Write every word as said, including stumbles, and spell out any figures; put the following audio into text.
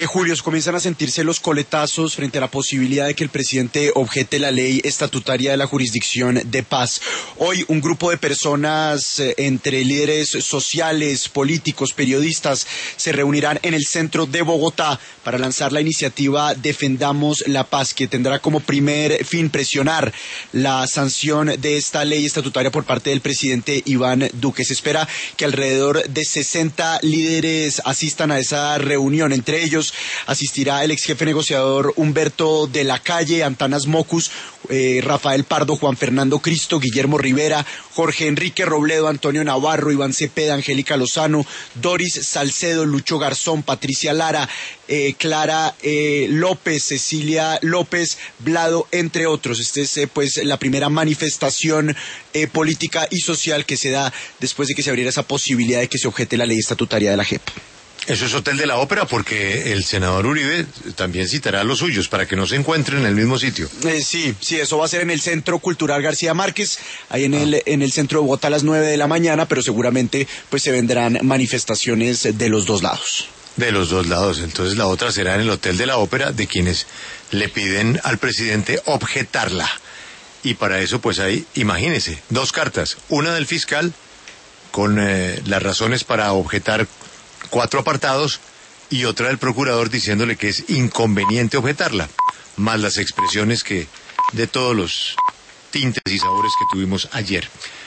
Julio, comienzan a sentirse los coletazos frente a la posibilidad de que el presidente objete la ley estatutaria de la jurisdicción de paz. Hoy un grupo de personas, eh, entre líderes sociales, políticos, periodistas, se reunirán en el centro de Bogotá para lanzar la iniciativa Defendamos la Paz, que tendrá como primer fin presionar la sanción de esta ley estatutaria por parte del presidente Iván Duque. Se espera que alrededor de sesenta líderes asistan a esa reunión, entre ellos asistirá el ex jefe negociador Humberto de la Calle, Antanas Mocus, eh, Rafael Pardo, Juan Fernando Cristo, Guillermo Rivera, Jorge Enrique Robledo, Antonio Navarro, Iván Cepeda, Angélica Lozano, Doris Salcedo, Lucho Garzón, Patricia Lara, eh, Clara eh, López, Cecilia López, Blado, entre otros. Esta es eh, pues la primera manifestación eh, política y social que se da después de que se abriera esa posibilidad de que se objete la ley estatutaria de la J E P. Eso es Hotel de la Ópera, porque el senador Uribe también citará a los suyos para que no se encuentren en el mismo sitio. Eh, sí, sí, eso va a ser en el Centro Cultural García Márquez, ahí en, ah. el, en el centro de Bogotá a las nueve de la mañana, pero seguramente pues se vendrán manifestaciones de los dos lados. De los dos lados. Entonces la otra será en el Hotel de la Ópera, de quienes le piden al presidente objetarla. Y para eso pues hay, imagínese, dos cartas, una del fiscal con eh, las razones para objetar cuatro apartados y otra del procurador diciéndole que es inconveniente objetarla, más las expresiones que de todos los tintes y sabores que tuvimos ayer.